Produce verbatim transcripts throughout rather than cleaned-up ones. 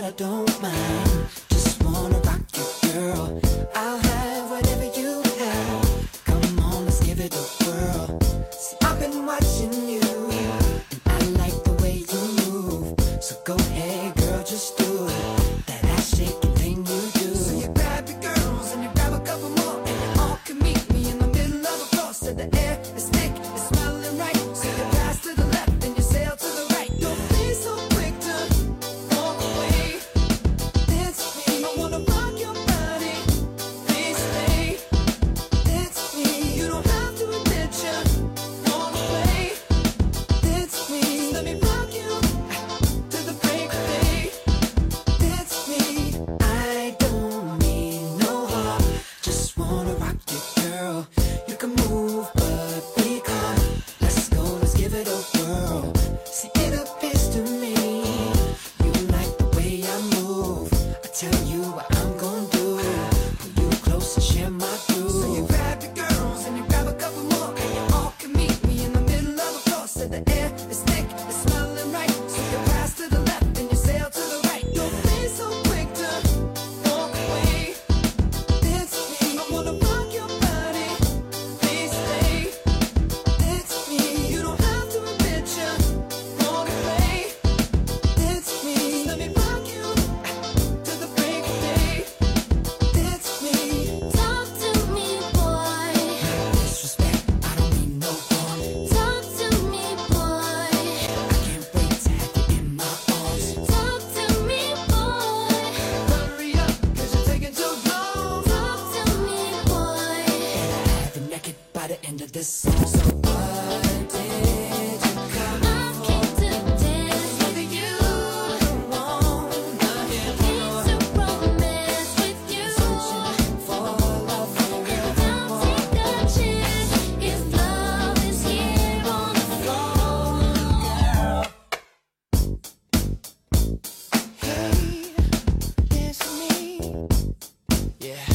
I don't mind. Just wanna rock you, girl. I'll have whatever you have. Come on, let's give it a whirl. See, I've been watching you, and I like the way you move. So go ahead, girl, just do it. That ass shaking thing you do. So you grab your girls and you grab a couple more, and you all can meet me in the middle of the floor. So the air is thick, it's smelling right. So you pass to the left and you sail to the right. Don't be so quick to walk away. Dance with me, I wanna rock your body. Please stay. Dance with me, you don't have to admit you want to play. Dance with me, let me rock you to the break of day. Dance with me, I don't mean no harm. Just wanna rock you, girl. You can move, but be calm. Let's go, let's give it a whirl. See, it appears to me you like the way I move. I tell you what I'm gonna do. Pull you close and share my groove. So you grab your girls and you grab a couple more, and you all can meet me in the middle of the floor. So the air is thick, it's smelling right. So you pass to the left and you sail to the right. Don't be so quick to walk away. Dance with me, I wanna rock your body. Please stay. Dance with me, you don't have to admit you wanna play. Dance with me, let me rock you to the break of day. Dance with me. Talk to me, boy. Disrespect, I don't mean no harm. Talk to me, boy. I can't wait to have you in my arms. Talk to me, boy. Hurry up, cause you're taking too long. Talk to me, boy. And I have you naked by the end of this song. So what did you come I came to dance with you. wanna hear Came to romance with you. for love for real? Don't take a chance if love is here on the floor. Hey, dance with me. Yeah.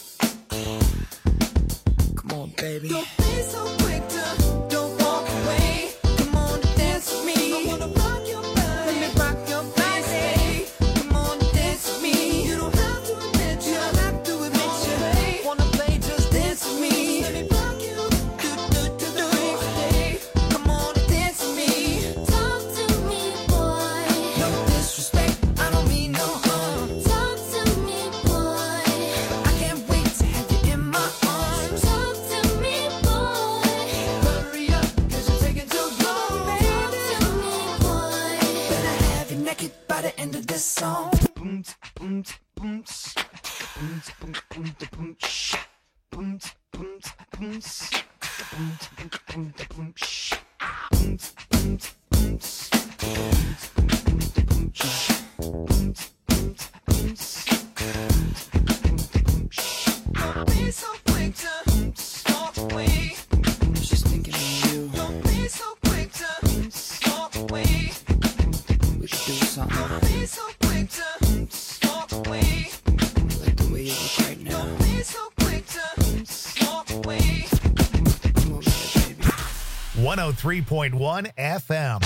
Come on, baby. Don't be so quick to don't walk away. Come on, dance with me. I wanna rock your body. Let me rock your body. Come on, dance with me. You don't have to admit you don't have to admit you wanna play. Just dance with me. Let me rock you. Do do do do day. Come on, dance with me. Talk to me, boy. No disrespect, I don't mean no harm. Talk to me, boy. I can't wait to have you in my arms. Talk to me, boy. Hurry up, cause you're taking too long, Talk baby. to me, boy. Better have you naked by the end of this song. Boom, boom, boom, boom, boom, boom, boom, sh, boom, boom, boom, s, boom, boom, boom, boom, sh, boom, boom, boom, s, boom, boom, boom, sh, boom, boom, boom, s, boom, boom, boom, sh. Don't be so quick to walk away. I'm just thinking of you. Don't be so quick to walk away. We should do something. Don't be so quick to walk away. I like the way you look right now. Don't be so quick to walk away. Come over here, baby. one oh three point one F M.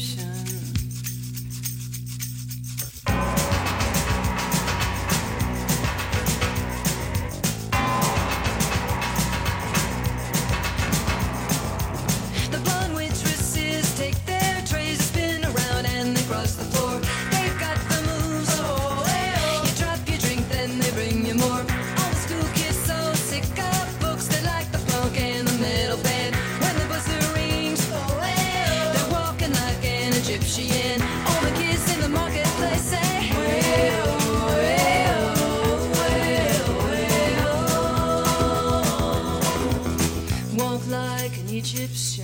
destination. The blonde waitresses take their trays, spin around, and they cross the floor. They've got the moves. Oh, hey, oh. You drop your drink, then they bring you more. All the school kids so sick of books, they like the punk and the metal band. When the buzzer rings, oh, hey, oh. They're walking like an Egyptian. All the kids in the marketplace say, hey, oh, hey, oh, hey, oh, hey, oh. Walk like an Egyptian.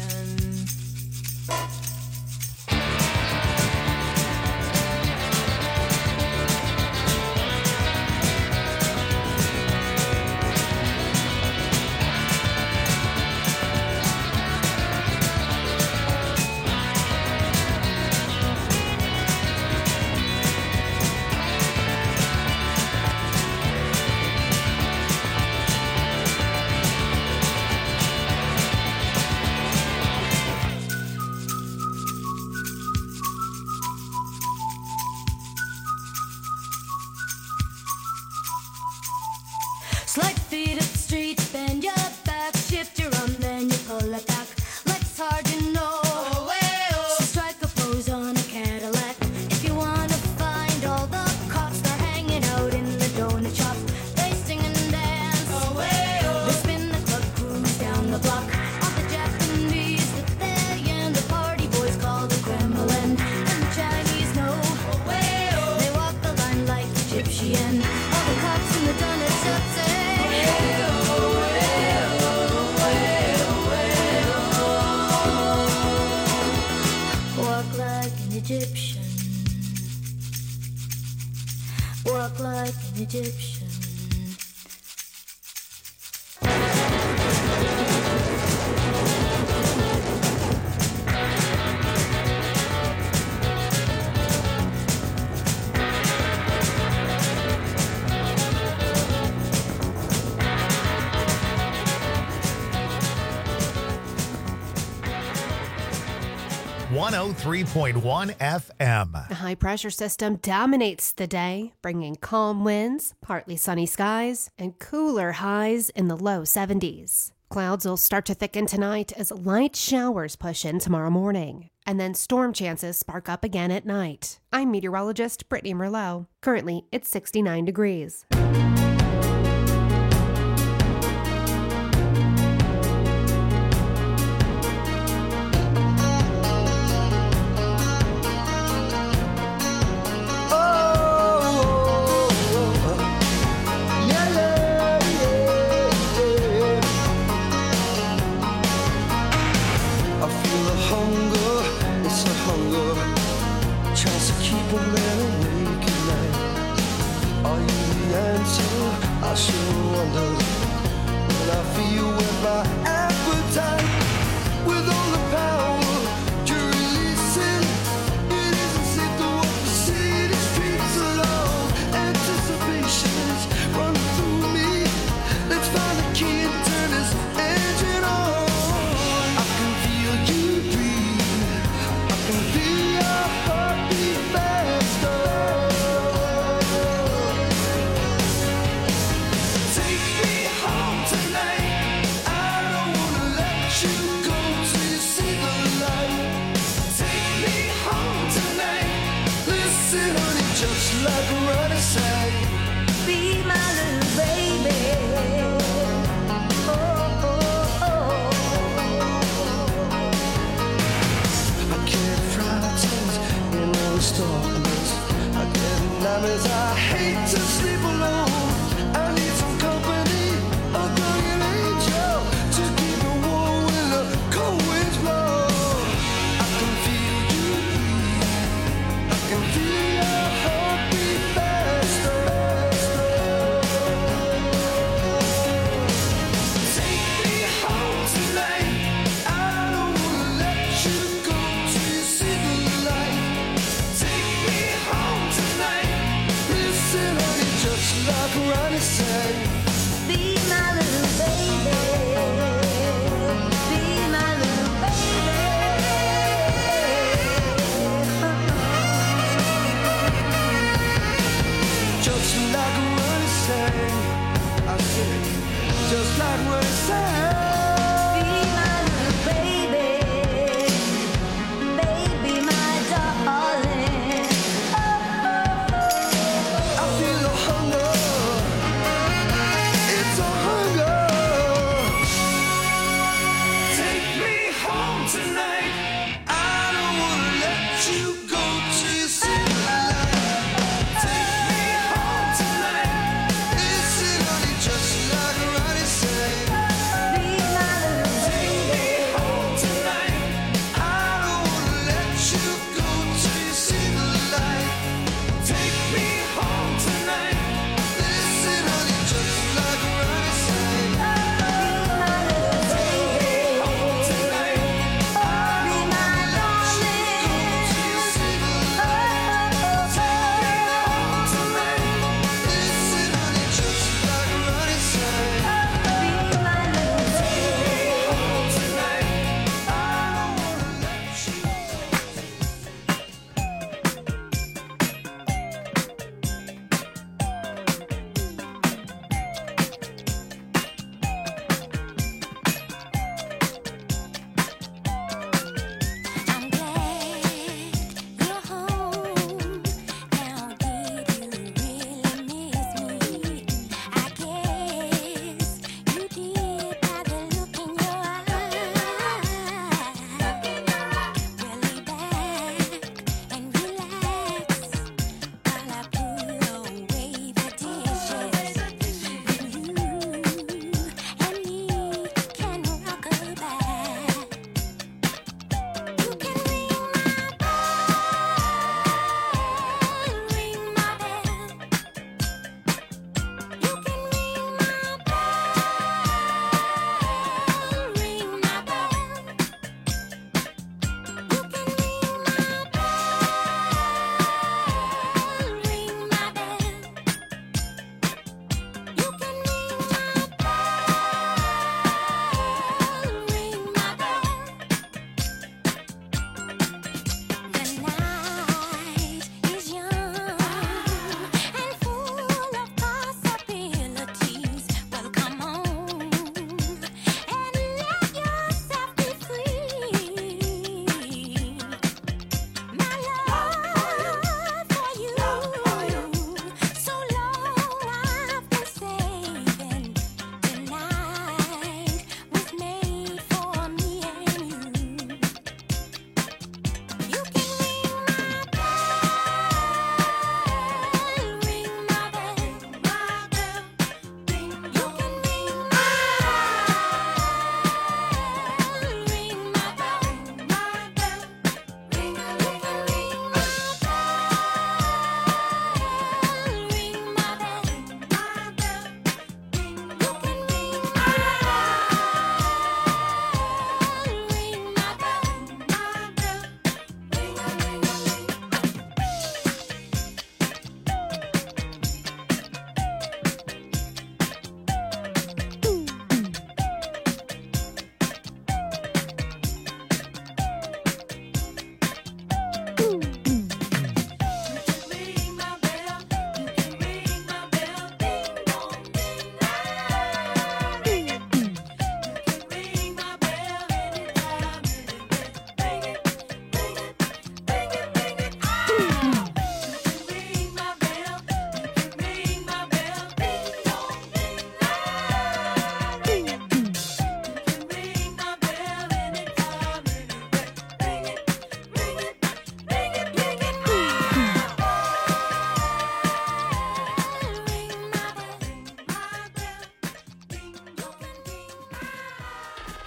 Slide feet up the street, bend your back, shift your arm, then you pull it back. Legs hard, you know. Oh, hey, oh. So strike a pose on a Cadillac. If you wanna find all the cops, they're hanging out in the donut shop. They sing and dance. Oh, hey, oh. They spin the club, cruise down the block. All the Japanese that they and the party boys call the Kremlin. And the Chinese know. Oh, hey, oh. They walk the line like Egyptian. All the cops in the donut shop say, walk like an Egyptian. Walk like an Egyptian. one oh three point one F M. A high pressure system dominates the day, bringing calm winds, partly sunny skies, and cooler highs in the low seventies. Clouds will start to thicken tonight as light showers push in tomorrow morning, and then storm chances spark up again at night. I'm meteorologist Brittany Merlot. Currently, it's sixty-nine degrees. Listen, honey, just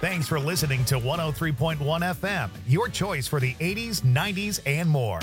Thanks for listening to one oh three point one F M, your choice for the eighties, nineties, and more.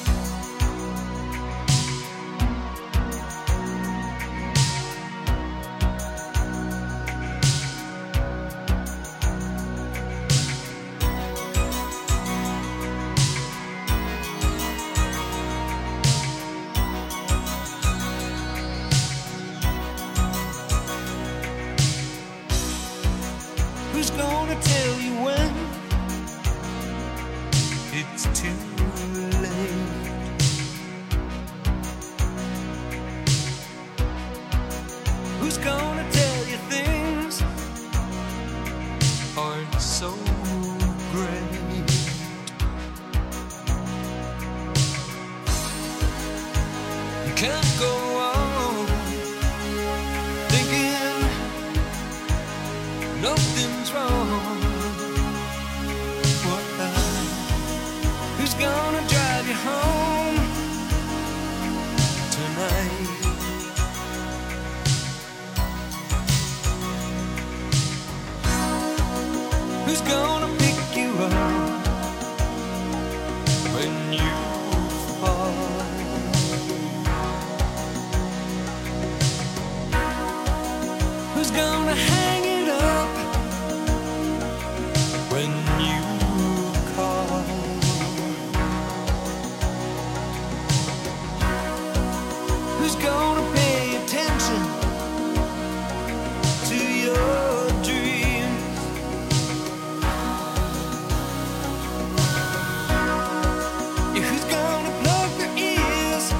Who's gonna tell you when it's too late? Who's gonna tell you things aren't so great? You can't go on thinking nothing's wrong. What? Who's gonna drive you home tonight? Who's gonna pick you up when you fall? Who's gonna hang it up when you call? Who's gonna pay attention to your dreams? Yeah, who's gonna plug their ears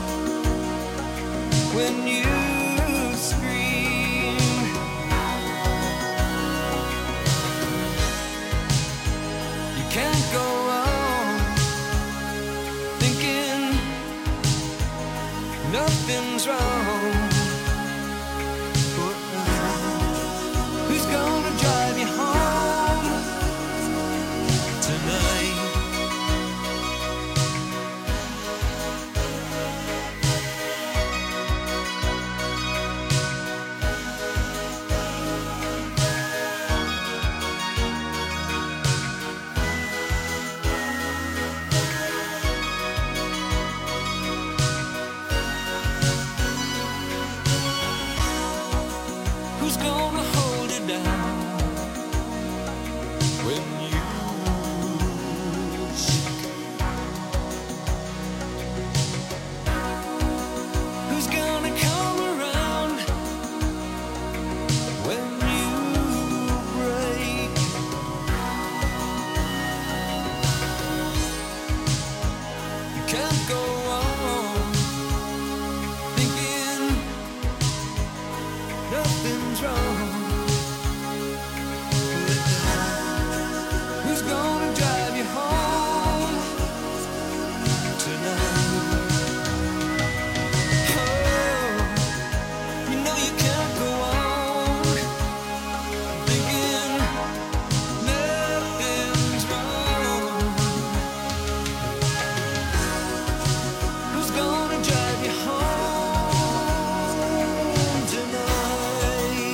when you scream? You can't go on thinking nothing's wrong. Who's gonna drive you home tonight? Who's gonna hold it down when you shake? Who's gonna come around when you break? You can't go on thinking nothing's wrong. Who's gonna drive you home tonight? Oh, you know you can't go on thinking nothing's wrong. Who's gonna drive you home tonight?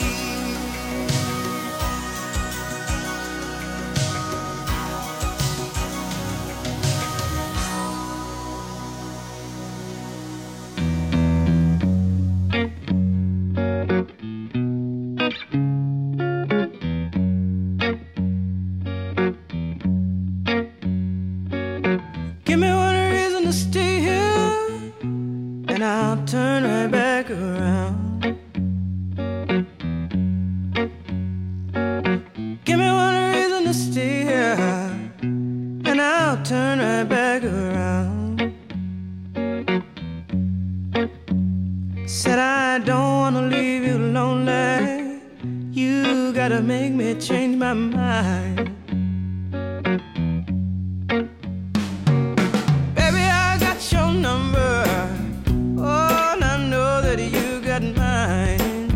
Give me one reason to stay here, and I'll turn right back around. Give me one reason to stay here, and I'll turn right back around. Said I don't wanna leave you lonely. You gotta make me change my mind. Baby, I got your number. Oh, and I know that you got mine.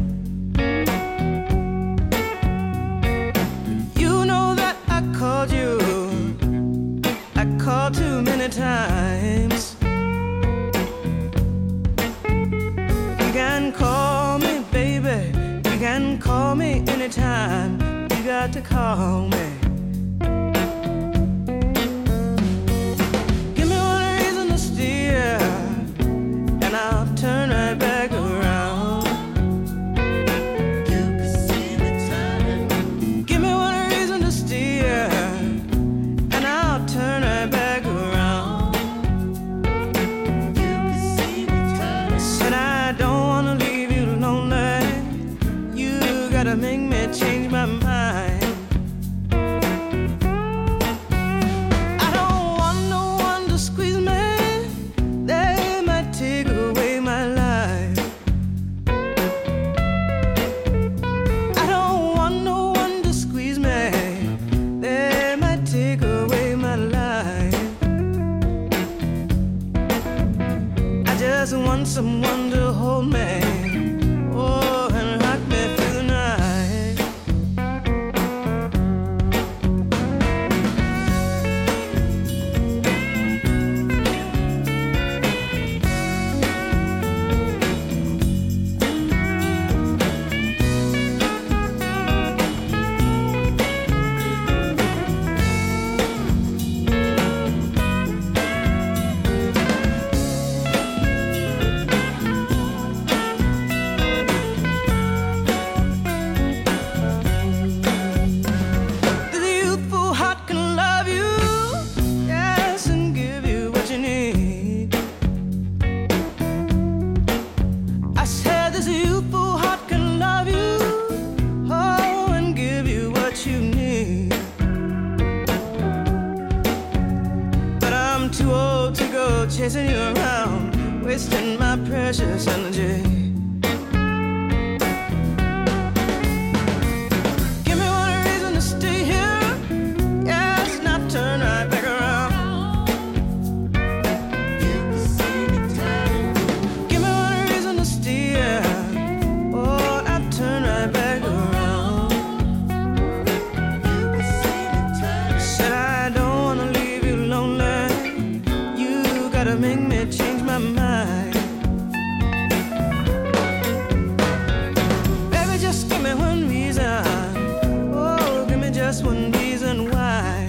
You know that I called you. I called too many times. You can call me, baby. You can call me anytime. You got to to call me. Give me one reason to steer, and I'll turn right back around. You can see me turning. Give me one reason to steer, and I'll turn right back around. You can see me turning. Said I don't wanna leave you lonely. You gotta make me change my mind. I don't want no one to squeeze me. They might take away my life. I don't want no one to squeeze me. They might take away my life. I just want someone to hold me. Oh, and rock me through the night. The youthful heart can love you, yes, and give you what you need. I said this youthful heart can love you, oh, and give you what you need. But I'm too old to go chasing you around, wasting my precious energy. Give me one reason to stay here, yes, not turn right back around. You can see me turning. Give me one reason to stay here, oh, not turn right back around. You can see me turning. Said I don't wanna leave you lonely. You gotta make me change my mind. Baby, just give me one reason. Oh, give me just one reason why.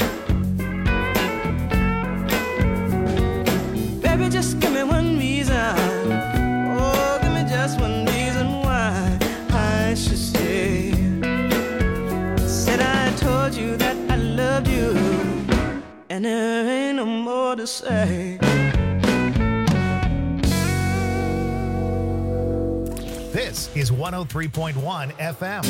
Baby, just give me one reason. Oh, give me just one reason why I should stay. Said I told you that I loved you, and there ain't no more to say. This is one oh three point one F M.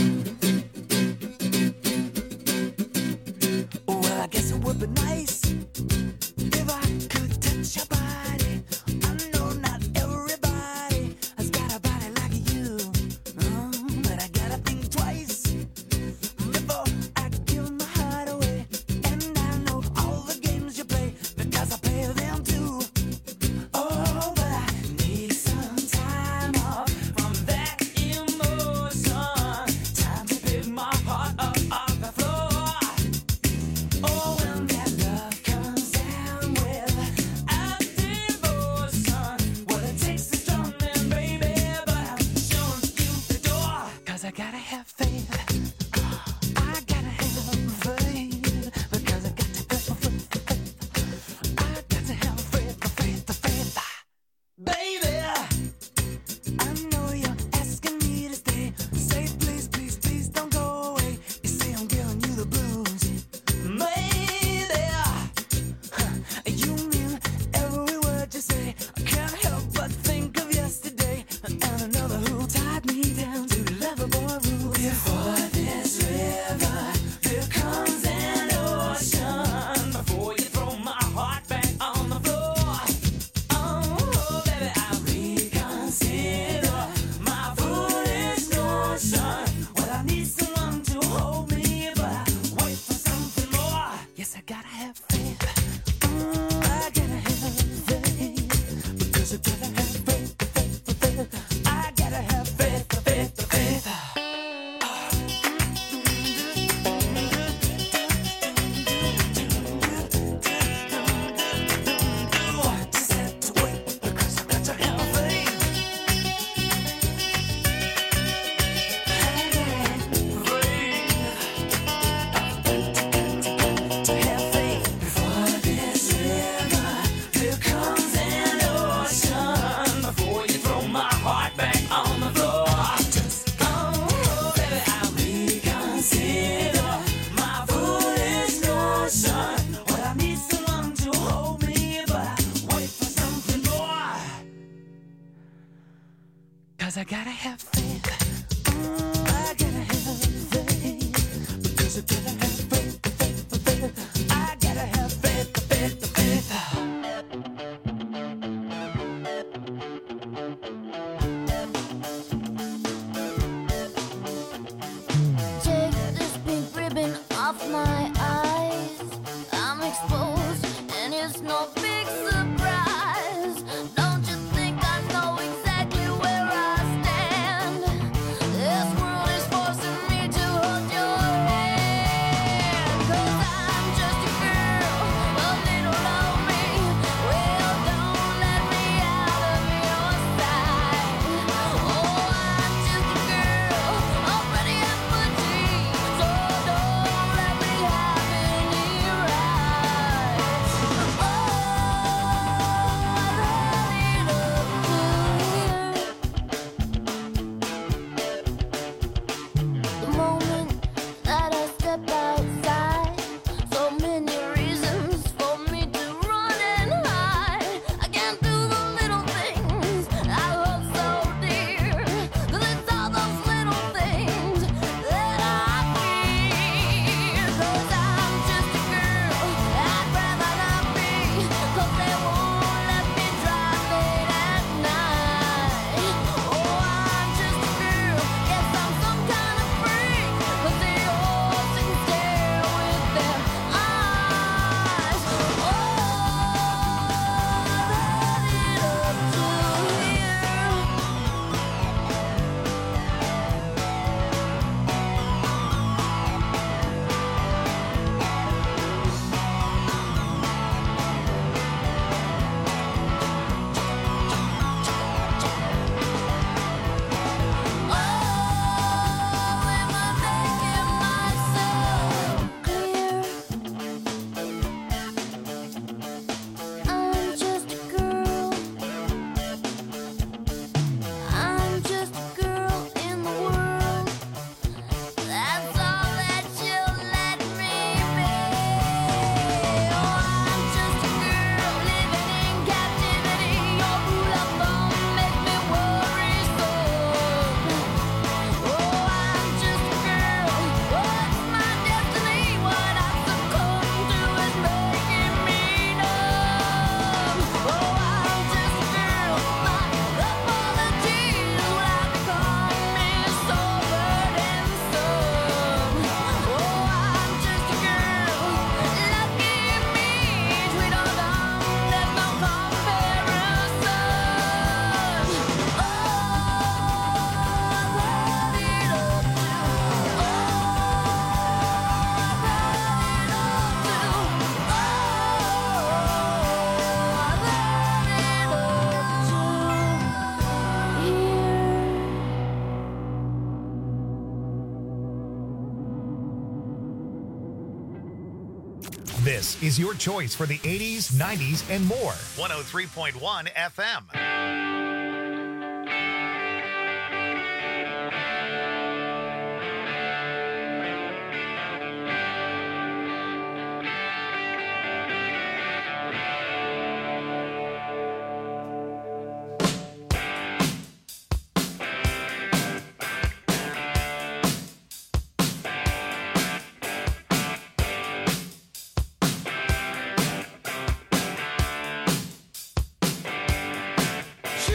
Well, I guess it would be nice if I could touch your body. I know not everybody has got a body like you, oh, but I gotta think twice before I give my heart away. And I know all the games you play because I play them too. Oh, but I need some time off from that emotion. Time to pick my heart up off the floor. Oh, when that love comes down with a devotion, well, it takes a strong man, baby, but I'm showing you the door. 'Cause I gotta have faith. I gotta have faith. Because I got to have faith. I got to have faith, faith, faith. Baby, I know you're asking me to stay. Say please, please, please don't go away. You say I'm giving you the blues. Maybe huh, you mean every word you say. I can't help but think of yesterday and another who tied me down to Loverboy rules. Before this river, there comes an ocean. Before you throw my heart back on the floor. Oh, baby, I reconsider my foolish notion. Well, I need someone to hold me, but I wait for something more. Yes, I gotta have faith. Mm, I gotta have faith. Because I gotta have faith, faith, faith. I gotta have faith, faith, faith. Just have to wait because I got to have faith. I gotta have faith. 'cause I gotta have faith. Mm, I gotta have faith. Because I gotta have faith, faith, faith. I gotta have faith, faith, faith. Take this pink ribbon off my eyes. I'm exposed, and it's no big surprise. Don't you think I know exactly where I stand? This world is forcing me to hold your hand. 'Cause I'm just a girl, a little lonely. Well, don't let me out of your sight. Oh, I'm just a girl, already at my dreams. So don't let me have any rights. Oh, I let it up to here. The moment that I step outside, so many reasons for me to run and hide. I can't do the little things I hold so dear. 'Cause it's all those little things that I fear. 'Cause I'm just a girl, I'd rather not be. 'Cause they won't let me drive late at night. Oh, I'm just a girl, guess I'm some kind of freak. 'Cause they all sit and stare with their eyes. Oh, I let it up to here. Oh, am I making myself clear? I'm just a girl. I'm just a girl in the world. That's all that you'll let me be. Oh, I'm just a girl living in captivity. Your rule of thumb makes me worrisome. Oh, I'm just a girl. What's my destiny? What I've succumbed to is making me numb. Oh, I'm just a girl. My apologies will have become me so burdensome. Oh, I'm just a girl. Lucky me, sweet or dumb, there's no comparison. Oh, I let it up to. Oh, This is your choice for the eighties, nineties, and more. one oh three point one F M. she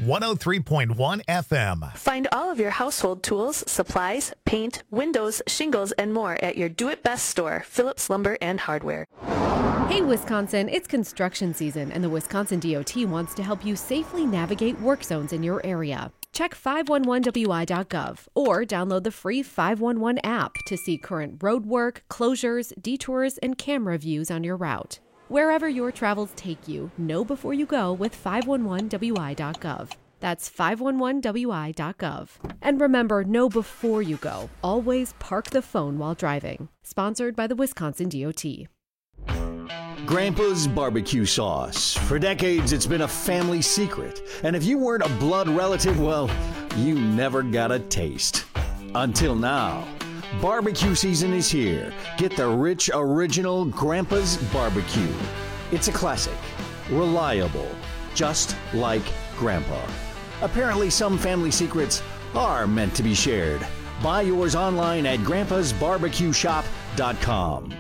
one oh three point one F M. Find all of your household tools, supplies, paint, windows, shingles, and more at your Do It Best store, Phillips Lumber and Hardware. Hey, Wisconsin, it's construction season, and the Wisconsin D O T wants to help you safely navigate work zones in your area. Check five one one W I dot gov or download the free five one one app to see current road work, closures, detours, and camera views on your route. Wherever your travels take you, know before you go with five one one W I dot gov. That's five one one W I dot gov. And remember, know before you go. Always park the phone while driving. Sponsored by the Wisconsin D O T. Grandpa's barbecue sauce. For decades, it's been a family secret. And if you weren't a blood relative, well, you never got a taste. Until now. Barbecue season is here. Get the rich, original Grandpa's barbecue. It's a classic. Reliable. Just like Grandpa. Apparently, some family secrets are meant to be shared. Buy yours online at grandpas barbecue shop dot com.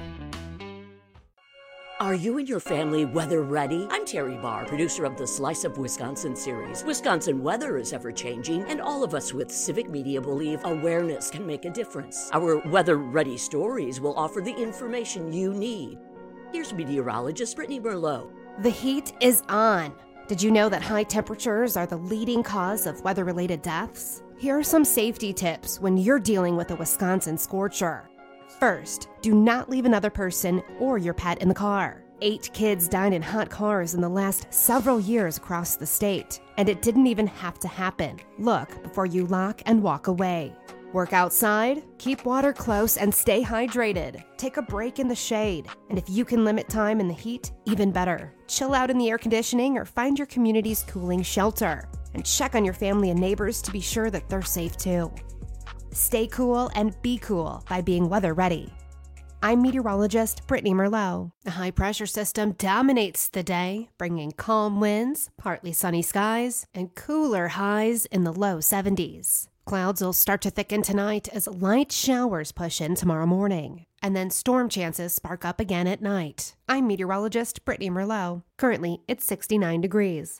Are you and your family weather ready? I'm Terry Barr, producer of the Slice of Wisconsin series. Wisconsin weather is ever changing, and all of us with civic media believe awareness can make a difference. Our weather ready stories will offer the information you need. Here's meteorologist Brittany Merlot. The heat is on. Did you know that high temperatures are the leading cause of weather-related deaths? Here are some safety tips when you're dealing with a Wisconsin scorcher. First, do not leave another person or your pet in the car. Eight kids died in hot cars in the last several years across the state, and it didn't even have to happen. Look before you lock and walk away. Work outside, keep water close, and stay hydrated. Take a break in the shade, and if you can limit time in the heat, even better. Chill out in the air conditioning or find your community's cooling shelter, and check on your family and neighbors to be sure that they're safe too. Stay cool and be cool by being weather ready. I'm meteorologist Brittany Merlot. A high-pressure system dominates the day, bringing calm winds, partly sunny skies, and cooler highs in the low seventies. Clouds will start to thicken tonight as light showers push in tomorrow morning, and then storm chances spark up again at night. I'm meteorologist Brittany Merlot. Currently, it's sixty-nine degrees.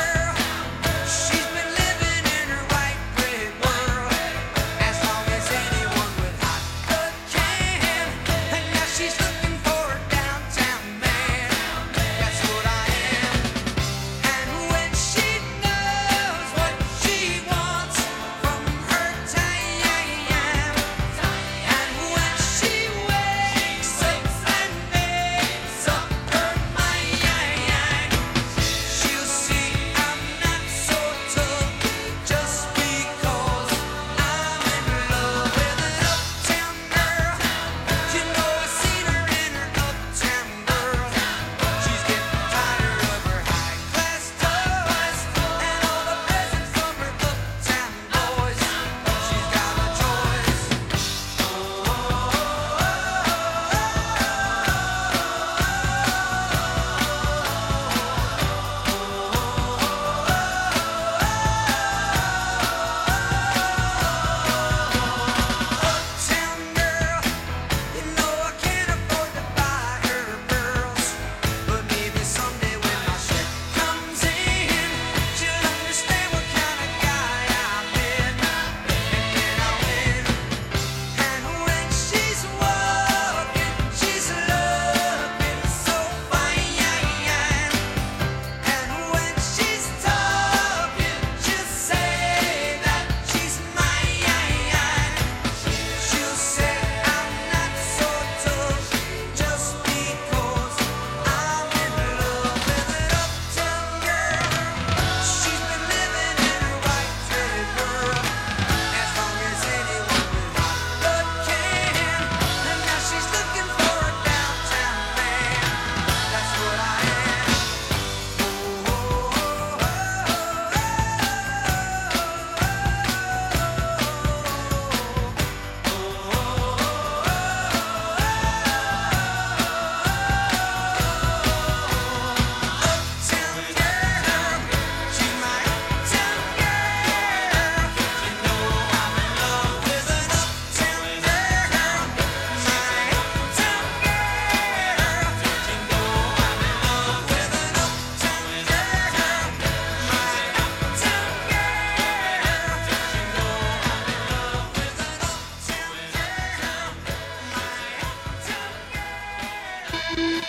She's been living in her white bread world as long as any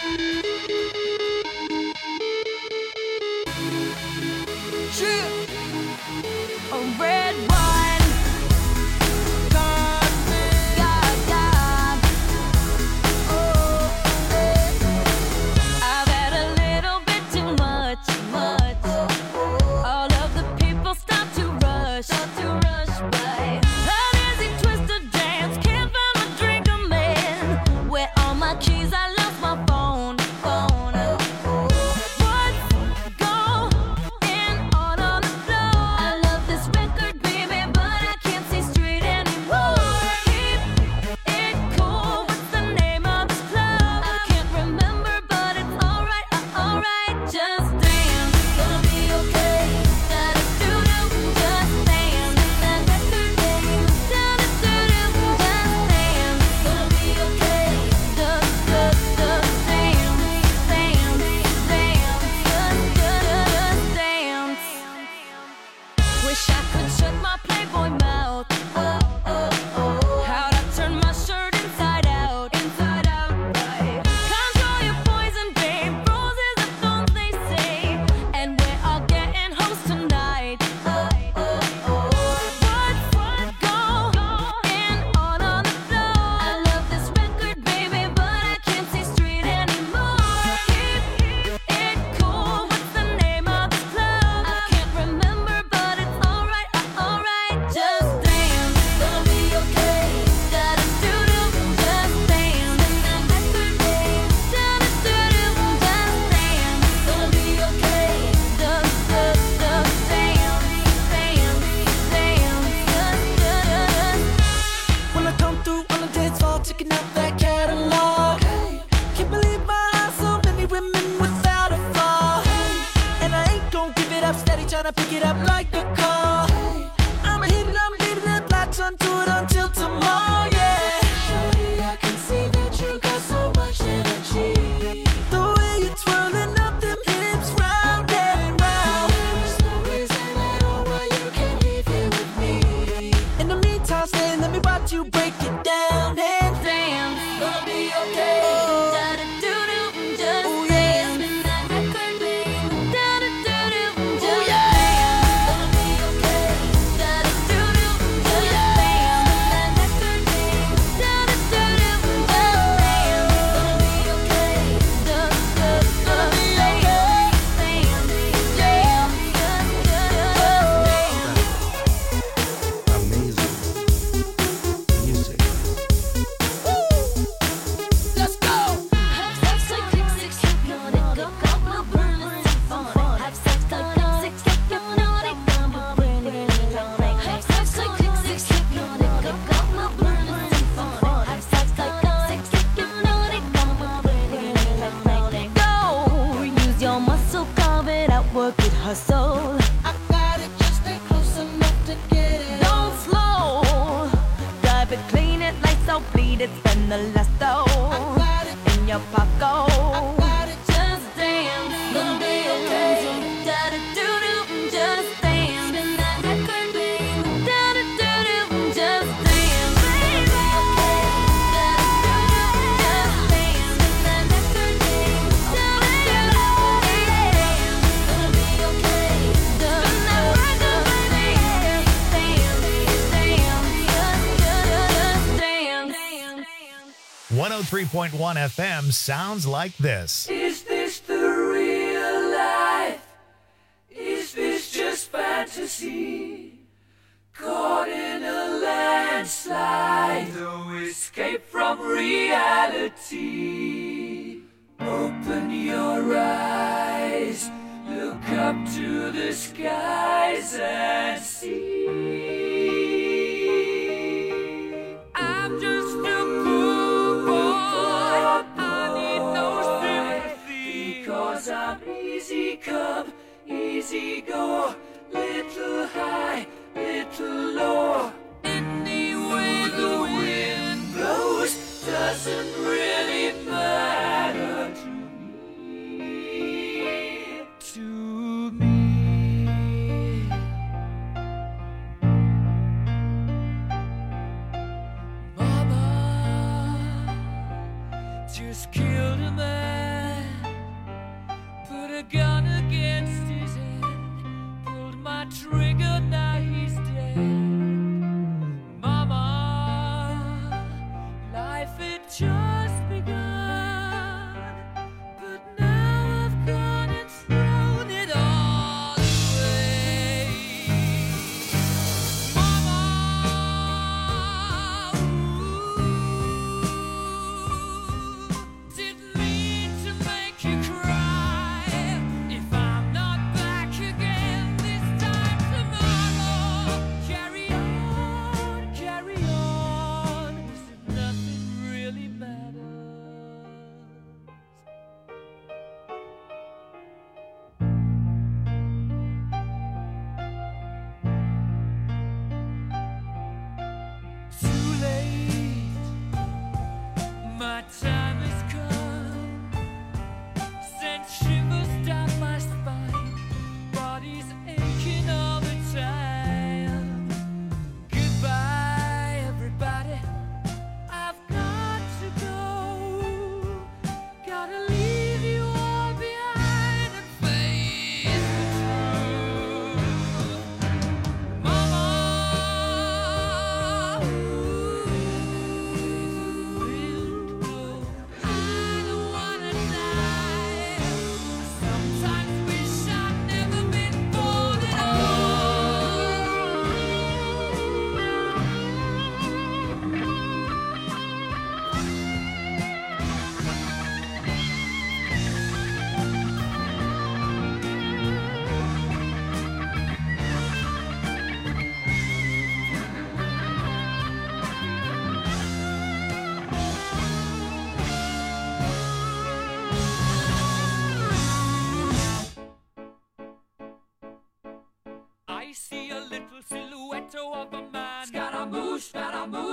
one oh three point one F M sounds like this. Is this the real life? Is this just fantasy? Caught in a landslide, no escape from reality. Open your eyes, look up to the skies and see. I'm just a poor boy, I need no sympathy, because I'm easy come, easy go, little high, little low. Any way the wind blows doesn't really matter to me, to me. Mama just killed a man.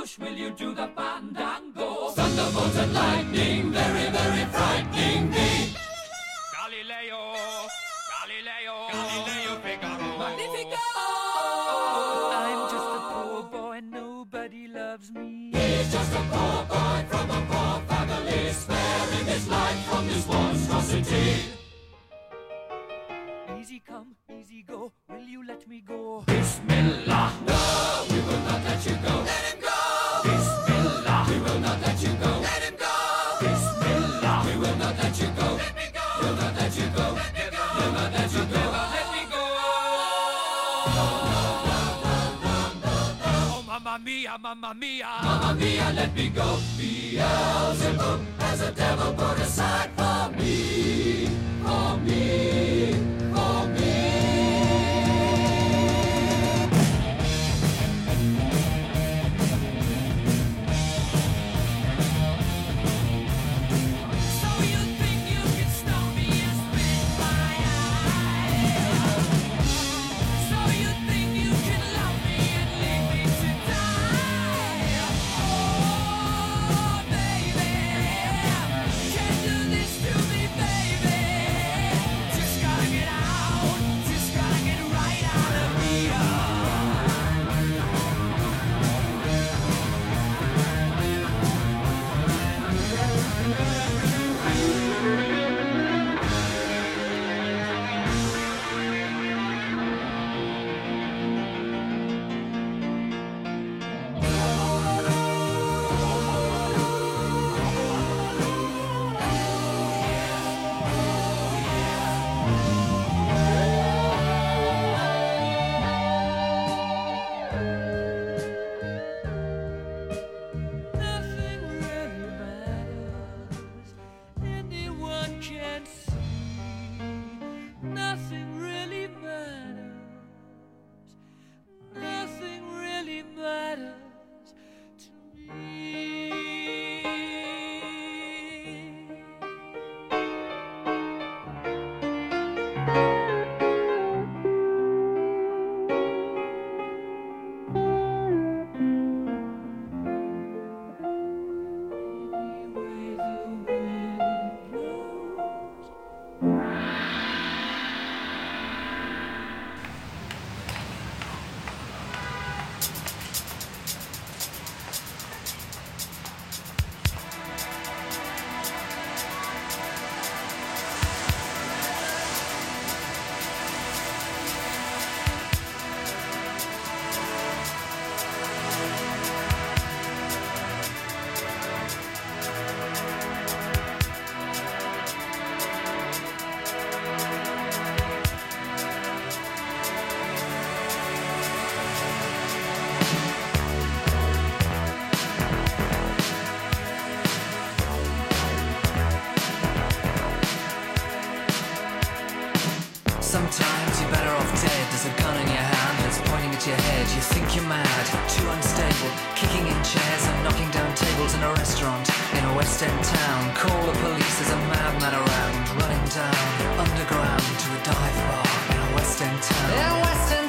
push, will you do the fandango? Thunderbolts and lightning, very, very frightening me. Galileo, Galileo, Galileo Figaro. Magnifico! I'm just a poor boy, nobody loves me. He's just a poor boy from a poor family, sparing his life from this monstrosity. Easy come, easy go, will you let me go? Bismillah, no, we will not let you go. Let him go! Bismillah, we will not let you go. Let him go! Bismillah, we will not let you go. Let me go! We'll not let you go. Let me go! We'll not let you go. Let me go! Oh, mamma mia, mamma mia, mamma mia, let me go. Beelzebub has a devil put aside for me, for me, for me. Sometimes you're better off dead. There's a gun in your hand that's pointing at your head. You think you're mad, too unstable, kicking in chairs and knocking down tables in a restaurant in a West End town. Call the police, there's a madman around, running down underground to a dive bar in a West End town. In West End